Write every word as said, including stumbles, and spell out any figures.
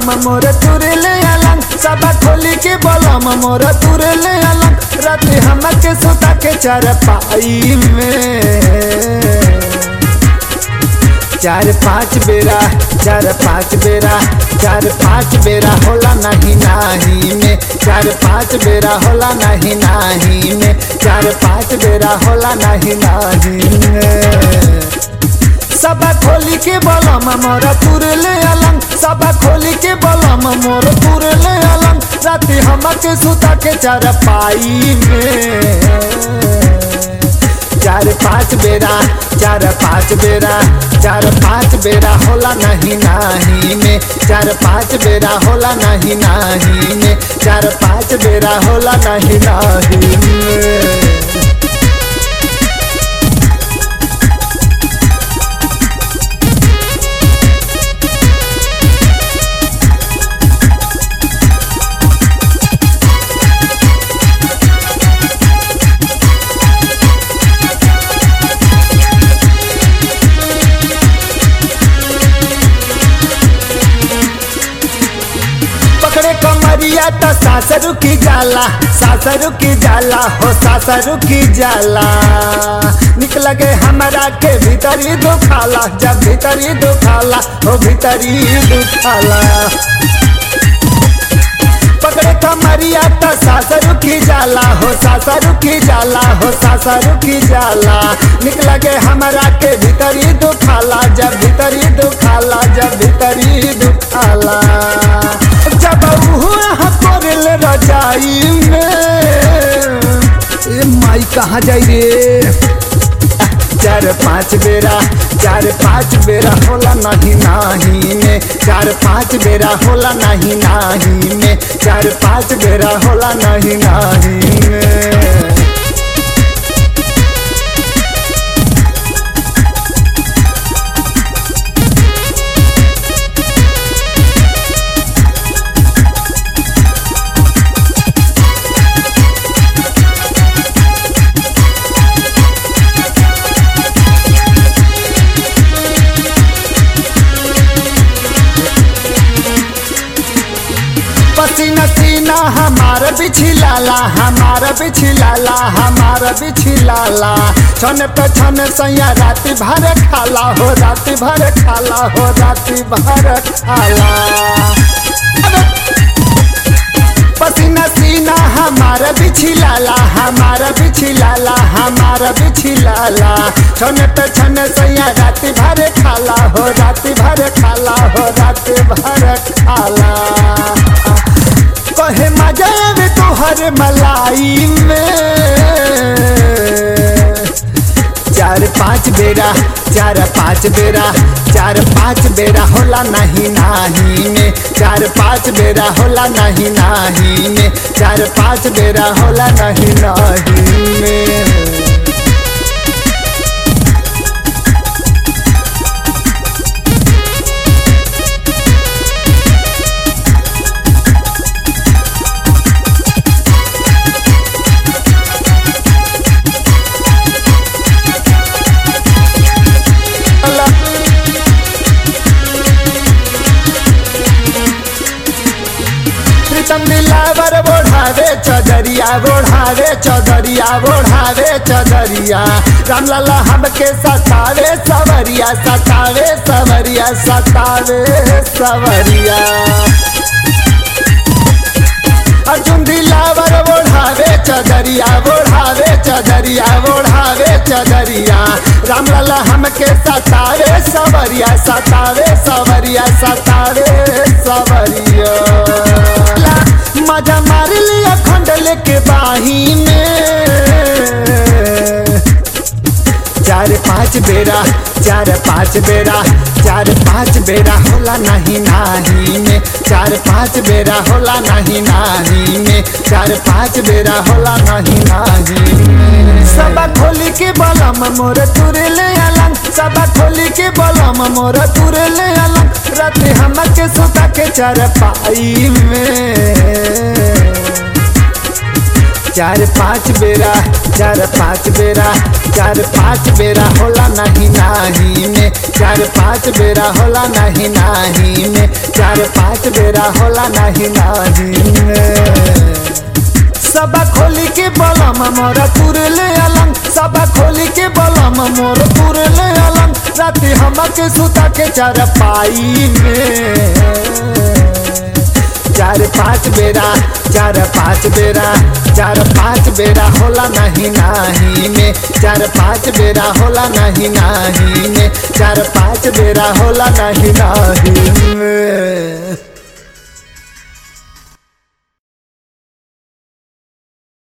बलम मोर तुरले अलंग सबा खोली के बलम मोर तुरले अलंग राति हमके सुता के चारपाई में चार पाँच बेरा चार पाँच बेरा चार पाँच बेरा होला नहीं नाही में चार पाँच बेरा होला नहीं नाही में चार पाँच बेरा होला नहीं नाही में सबा खोली के बलम मोर तुरले अलंग सबा खोली के बलम मोर तुरले अलंग राति हमके सुता के चारपाई में चार पाँच बेरा चार पाँच बेरा चार पाँच बेरा होला नहीं नाही में चार पाँच बेरा होला नहीं नाही में चार पाँच बेरा होला नहीं नाही में कमरिया तो सासरू की जाला सासरू की जाला हो सासरू की जाला निकल गए हमारा के भीतरी दुखाला जब भीतरी दुखाला हो भीतरी दुखाला पकड़े कमरिया तो सासरू की जाला हो सासरू की जाला हो सासरू की जाला निकल गए हमारा के भीतरी दुखाला जब भीतरी दुखाला जब भीतरी दुखाला जब कोरिल रजाई में ए माई कहाँ जाई रे चार पाँच बेरा चार पाँच बेरा होला नहीं नाही में चार पाँच बेरा होला नहीं नाही में चार पाँच बेरा होला नहीं नाही में पसीना सीना हमारा बिछिलाला हमारा बिछिलाला हमारा बिछिलाला छन पे छन सैया राति भर खाला हो राति भर खाला हो राति भर खाला पसीना सीना हमारा बिछिलाला हमारा बिछिलाला हमारा बिछिलाला छन पे छन सैया राति भर खाला हो राति भर खाला हो राति भर खाला कहे मजा में तोहर मलाई में चार पाँच बेरा चार पाँच बेरा चार पाँच बेरा होला नहीं नाही में चार पाँच बेरा होला नहीं नाही में चार पाँच बेरा होला नहीं नाही में दिलावर बोढ़ावे चौधरिया बोढ़ावे चौधरिया बोढ़ावे चौधरिया रामलाला हमके सतावे सवरिया सतावे सवरिया सतावे सवरिया अर्जुन दिलावर बोढ़ावे चौधरिया बोढ़ावे चौधरिया बोढ़ावे चौधरिया रामलाला हमके सतावे सवरिया सतावे सवरिया सतावे सवरिया मजा मार लिया खंडल के बाही में चार पाँच बेरा चार पाँच बेरा चार पाँच बेरा होला नहीं नाही में चार पाँच बेरा होला नहीं नाही में चार पाँच बेरा होला नहीं नाही में सबा खोली के बलम मोर तुरले अलंग सबा खोली के बलम मोर तुरले अलंग राति हमके सुता के चारपाई में चार पाँच बेरा चार पाँच बेरा चार पाँच बेरा होला नहीं नाही में चार पाँच बेरा होला नहीं नाही में चार पाँच बेरा होला नहीं नाही में सबा खोली के बलम मोर तुरले अलंग सबा खोली के बलम मोर तुरले अलंग राती हमके सुता के चार पाई में चार पाँच बेरा चार पाँच बेरा चार पाँच बेरा होला नहीं नाही में चार पाँच बेरा होला नहीं नाही में चार पाँच बेरा होला नहीं नाही में।